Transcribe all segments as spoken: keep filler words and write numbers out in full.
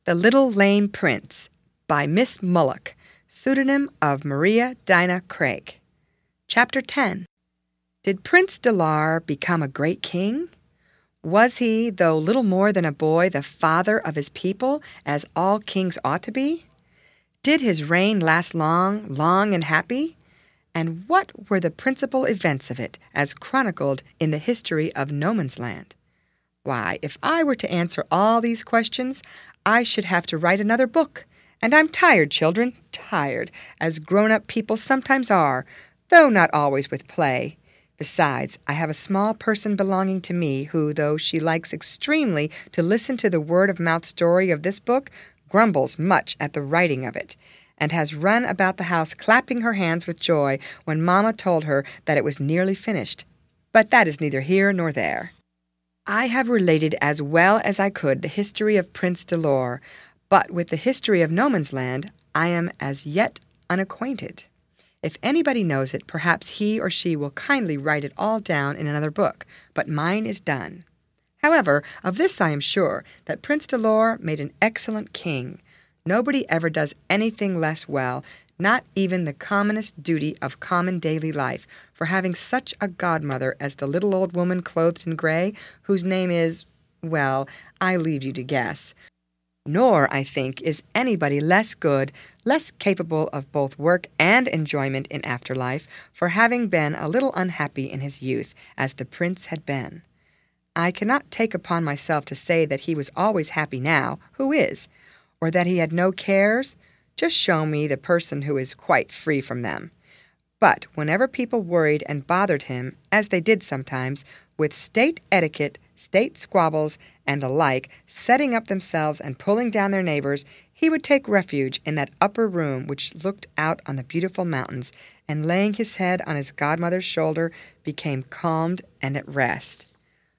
The Little Lame Prince by Miss Mullock, pseudonym of Maria Dinah Craig. Chapter ten. Did Prince Dalar become a great king? Was he, though little more than a boy, the father of his people, as all kings ought to be? Did his reign last long, long and happy? And what were the principal events of it, as chronicled in the history of Nomansland? Why, if I were to answer all these questions, I should have to write another book. And I'm tired, children, tired, as grown-up people sometimes are, though not always with play. Besides, I have a small person belonging to me who, though she likes extremely to listen to the word-of-mouth story of this book, grumbles much at the writing of it, and has run about the house clapping her hands with joy when Mamma told her that it was nearly finished. But that is neither here nor there. I have related as well as I could the history of Prince Dalar, but with the history of Nomansland I am as yet unacquainted. If anybody knows it, perhaps he or she will kindly write it all down in another book, but mine is done. However, of this I am sure, that Prince Dalar made an excellent king. Nobody ever does anything less well, not even the commonest duty of common daily life, for having such a godmother as the little old woman clothed in gray, whose name is, well, I leave you to guess. Nor, I think, is anybody less good, less capable of both work and enjoyment in afterlife, for having been a little unhappy in his youth, as the prince had been. I cannot take upon myself to say that he was always happy now, who is, or that he had no cares. Just show me the person who is quite free from them. But whenever people worried and bothered him, as they did sometimes, with state etiquette, state squabbles, and the like, setting up themselves and pulling down their neighbors, he would take refuge in that upper room which looked out on the beautiful mountains, and laying his head on his godmother's shoulder, became calmed and at rest.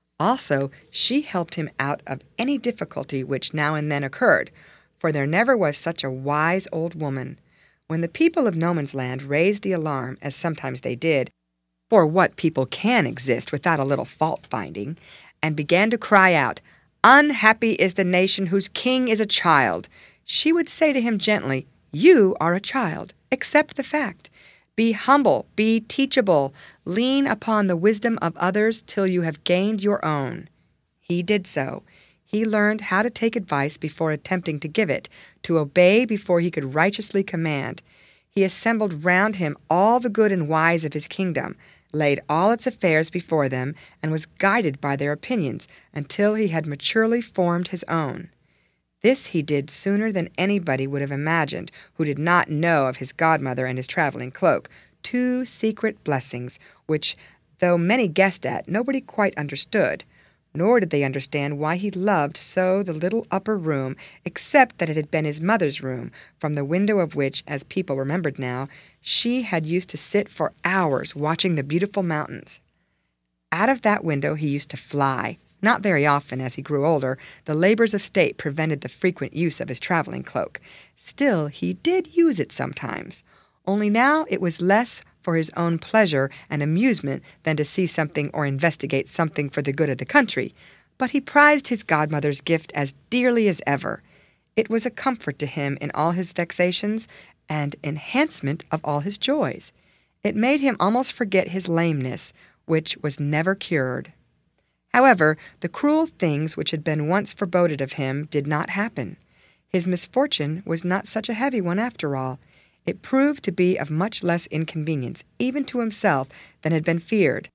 Also, she helped him out of any difficulty which now and then occurred, for there never was such a wise old woman. When the people of Nomansland raised the alarm, as sometimes they did, for what people can exist without a little fault-finding, and began to cry out, "Unhappy is the nation whose king is a child," she would say to him gently, "You are a child. Accept the fact. Be humble, be teachable, lean upon the wisdom of others till you have gained your own." He did so. He learned how to take advice before attempting to give it, to obey before he could righteously command. He assembled round him all the good and wise of his kingdom, laid all its affairs before them, and was guided by their opinions until he had maturely formed his own. This he did sooner than anybody would have imagined who did not know of his godmother and his traveling cloak, two secret blessings, which, though many guessed at, nobody quite understood. Nor did they understand why he loved so the little upper room, except that it had been his mother's room, from the window of which, as people remembered now, she had used to sit for hours watching the beautiful mountains. Out of that window he used to fly. Not very often, as he grew older. The labors of state prevented the frequent use of his traveling cloak. Still, he did use it sometimes. Only now it was less for his own pleasure and amusement than to see something or investigate something for the good of the country. But he prized his godmother's gift as dearly as ever. It was a comfort to him in all his vexations, and enhancement of all his joys. It made him almost forget his lameness, which was never cured. However, the cruel things which had been once foreboded of him did not happen. His misfortune was not such a heavy one after all. It proved to be of much less inconvenience, even to himself, than had been feared.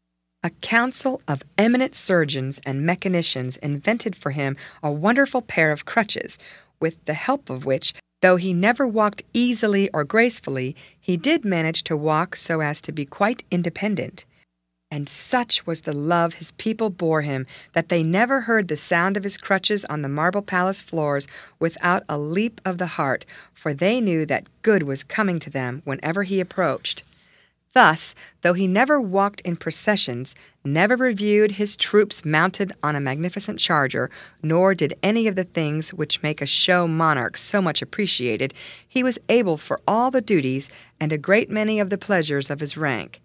A council of eminent surgeons and mechanicians invented for him a wonderful pair of crutches, with the help of which, though he never walked easily or gracefully, he did manage to walk so as to be quite independent. And such was the love his people bore him that they never heard the sound of his crutches on the marble palace floors without a leap of the heart, for they knew that good was coming to them whenever he approached. Thus, though he never walked in processions, never reviewed his troops mounted on a magnificent charger, nor did any of the things which make a show monarch so much appreciated, he was able for all the duties and a great many of the pleasures of his rank.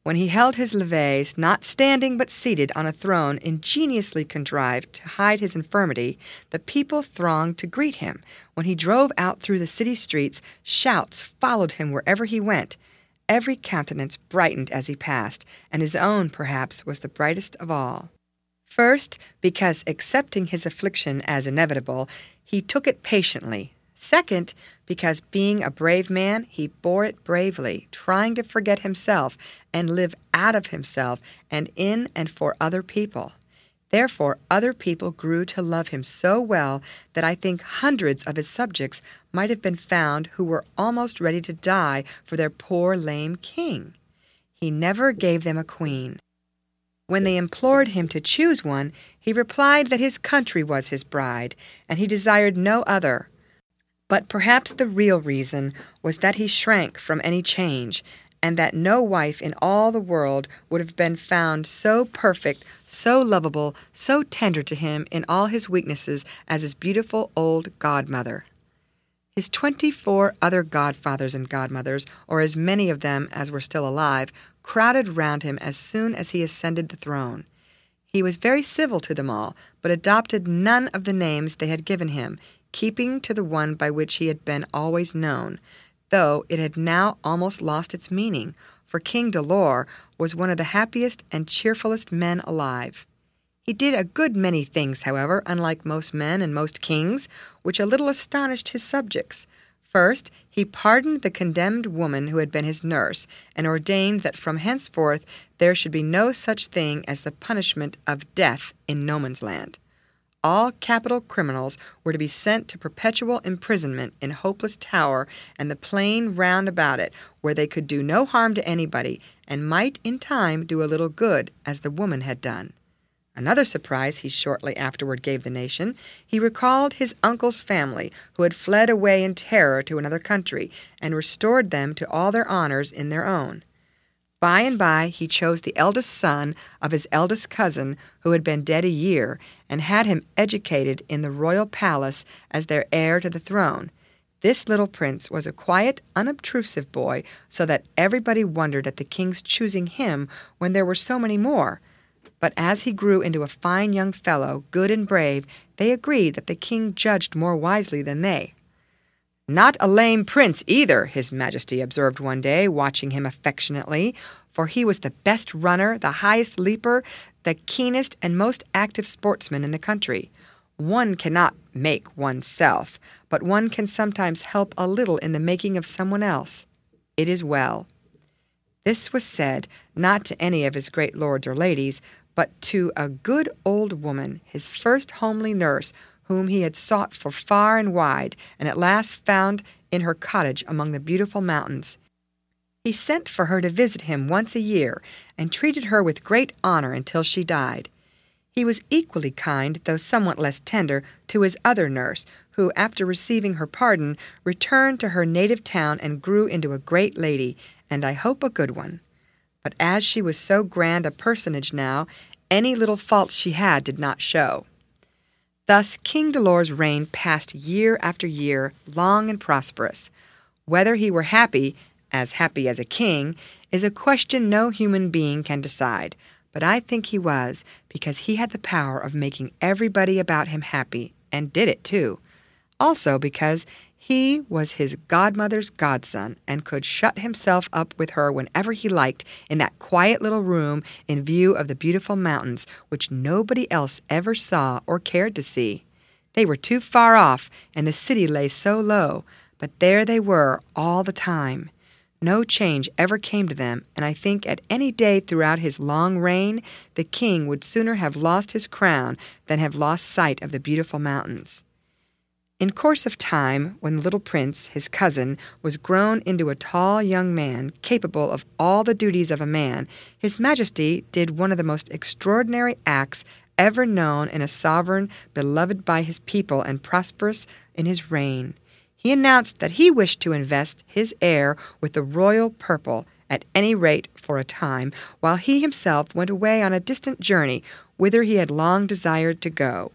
When he held his levees, not standing but seated on a throne ingeniously contrived to hide his infirmity, the people thronged to greet him. When he drove out through the city streets, shouts followed him wherever he went. Every countenance brightened as he passed, and his own, perhaps, was the brightest of all. First, because, accepting his affliction as inevitable, he took it patiently. Second, because being a brave man, he bore it bravely, trying to forget himself and live out of himself and in and for other people. Therefore, other people grew to love him so well that I think hundreds of his subjects might have been found who were almost ready to die for their poor lame king. He never gave them a queen. When they implored him to choose one, he replied that his country was his bride, and he desired no other. But perhaps the real reason was that he shrank from any change, and that no wife in all the world would have been found so perfect, so lovable, so tender to him in all his weaknesses as his beautiful old godmother. His twenty-four other godfathers and godmothers, or as many of them as were still alive, crowded round him as soon as he ascended the throne. He was very civil to them all, but adopted none of the names they had given him, keeping to the one by which he had been always known, though it had now almost lost its meaning, for King Dolor was one of the happiest and cheerfulest men alive. He did a good many things, however, unlike most men and most kings, which a little astonished his subjects. First, he pardoned the condemned woman who had been his nurse, and ordained that from henceforth there should be no such thing as the punishment of death in No Man's Land. All capital criminals were to be sent to perpetual imprisonment in Hopeless Tower and the plain round about it, where they could do no harm to anybody, and might in time do a little good, as the woman had done. Another surprise he shortly afterward gave the nation. He recalled his uncle's family, who had fled away in terror to another country, and restored them to all their honors in their own. By and by he chose the eldest son of his eldest cousin, who had been dead a year, and had him educated in the royal palace as their heir to the throne. This little prince was a quiet, unobtrusive boy, so that everybody wondered at the king's choosing him when there were so many more. But as he grew into a fine young fellow, good and brave, they agreed that the king judged more wisely than they. "Not a lame prince, either," His Majesty observed one day, watching him affectionately, for he was the best runner, the highest leaper, the keenest and most active sportsman in the country. One cannot make oneself, but one can sometimes help a little in the making of someone else. It is well. This was said not to any of his great lords or ladies, but to a good old woman, his first homely nurse, whom he had sought for far and wide, and at last found in her cottage among the beautiful mountains. He sent for her to visit him once a year, and treated her with great honor until she died. He was equally kind, though somewhat less tender, to his other nurse, who, after receiving her pardon, returned to her native town and grew into a great lady, and I hope a good one. But as she was so grand a personage now, any little faults she had did not show. Thus King Dolor's reign passed year after year, long and prosperous. Whether he were happy, as happy as a king, is a question no human being can decide, but I think he was, because he had the power of making everybody about him happy, and did it too. Also because he was his godmother's godson, and could shut himself up with her whenever he liked in that quiet little room in view of the beautiful mountains, which nobody else ever saw or cared to see. They were too far off, and the city lay so low, but there they were all the time. No change ever came to them, and I think at any day throughout his long reign, the king would sooner have lost his crown than have lost sight of the beautiful mountains. In course of time, when the little prince, his cousin, was grown into a tall young man, capable of all the duties of a man, His Majesty did one of the most extraordinary acts ever known in a sovereign beloved by his people and prosperous in his reign. He announced that he wished to invest his heir with the royal purple, at any rate for a time, while he himself went away on a distant journey, whither he had long desired to go.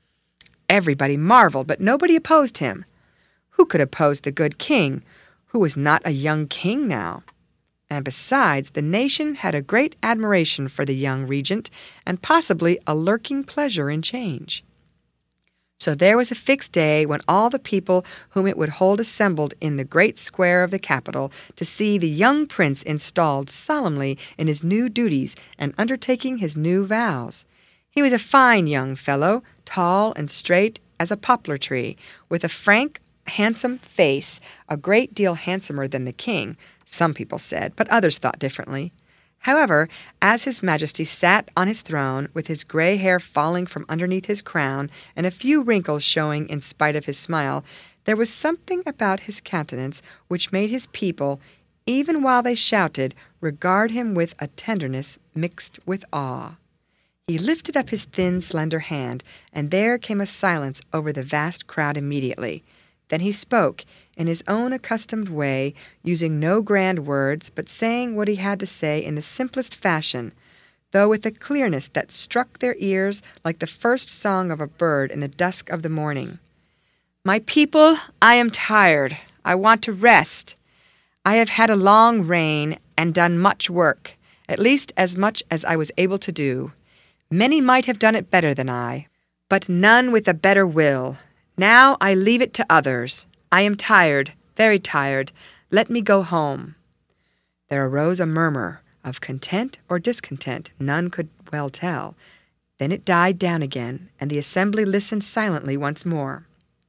Everybody marveled, but nobody opposed him. Who could oppose the good king, who was not a young king now? And besides, the nation had a great admiration for the young regent, and possibly a lurking pleasure in change. So there was a fixed day when all the people whom it would hold assembled in the great square of the capital to see the young prince installed solemnly in his new duties and undertaking his new vows. He was a fine young fellow, tall and straight as a poplar tree, with a frank, handsome face, a great deal handsomer than the king, some people said, but others thought differently. However, as His Majesty sat on his throne, with his gray hair falling from underneath his crown and a few wrinkles showing in spite of his smile, there was something about his countenance which made his people, even while they shouted, regard him with a tenderness mixed with awe. He lifted up his thin, slender hand, and there came a silence over the vast crowd immediately. Then he spoke, in his own accustomed way, using no grand words, but saying what he had to say in the simplest fashion, though with a clearness that struck their ears like the first song of a bird in the dusk of the morning. "My people, I am tired. I want to rest. I have had a long reign and done much work, at least as much as I was able to do. Many might have done it better than I, but none with a better will. Now I leave it to others. I am tired, very tired. Let me go home." There arose a murmur of content or discontent, none could well tell. Then it died down again, and the assembly listened silently once more.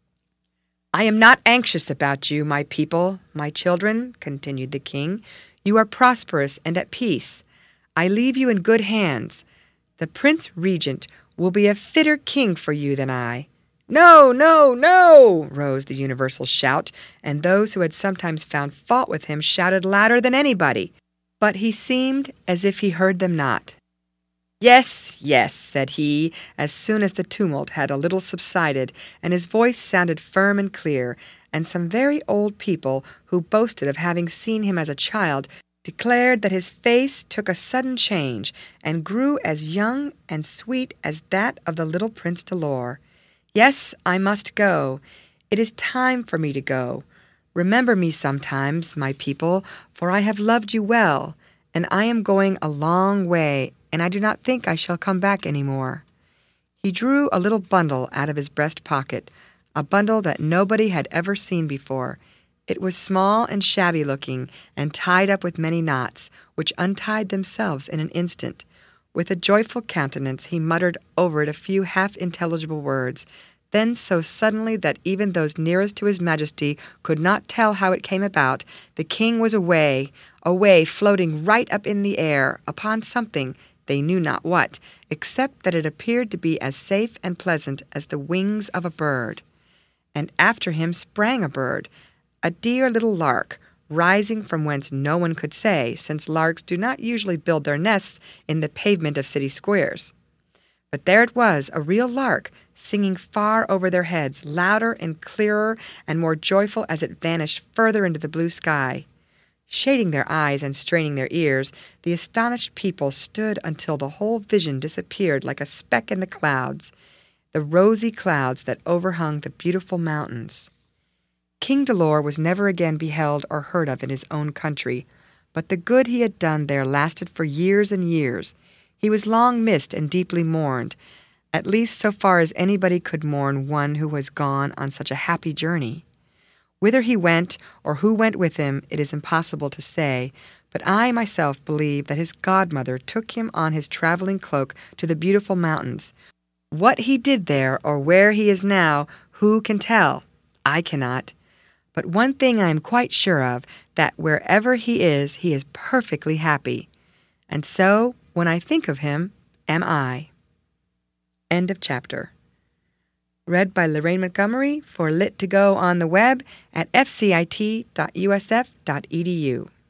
"I am not anxious about you, my people, my children," continued the king. "You are prosperous and at peace. I leave you in good hands. The Prince Regent will be a fitter king for you than I." "No, no, no!" rose the universal shout, and those who had sometimes found fault with him shouted louder than anybody. But he seemed as if he heard them not. "Yes, yes," said he, as soon as the tumult had a little subsided, and his voice sounded firm and clear, and some very old people, who boasted of having seen him as a child, declared that his face took a sudden change, and grew as young and sweet as that of the little Prince Dolor. "Yes, I must go. It is time for me to go. Remember me sometimes, my people, for I have loved you well, and I am going a long way, and I do not think I shall come back any more." He drew a little bundle out of his breast pocket, a bundle that nobody had ever seen before. It was small and shabby-looking, and tied up with many knots, which untied themselves in an instant. With a joyful countenance he muttered over it a few half-intelligible words. Then, so suddenly that even those nearest to His Majesty could not tell how it came about, the king was away, away, floating right up in the air, upon something, they knew not what, except that it appeared to be as safe and pleasant as the wings of a bird. And after him sprang a bird, a dear little lark, rising from whence no one could say, since larks do not usually build their nests in the pavement of city squares. But there it was, a real lark, singing far over their heads, louder and clearer and more joyful as it vanished further into the blue sky. Shading their eyes and straining their ears, the astonished people stood until the whole vision disappeared like a speck in the clouds, the rosy clouds that overhung the beautiful mountains. King Dolor was never again beheld or heard of in his own country, but the good he had done there lasted for years and years. He was long missed and deeply mourned, at least so far as anybody could mourn one who was gone on such a happy journey. Whither he went, or who went with him, it is impossible to say, but I myself believe that his godmother took him on his traveling cloak to the beautiful mountains. What he did there, or where he is now, who can tell? I cannot. But one thing I am quite sure of, that wherever he is, he is perfectly happy. And so, when I think of him, am I. End of chapter. Read by Lorraine Montgomery for Lit to Go on the web at f c i t dot u s f dot e d u.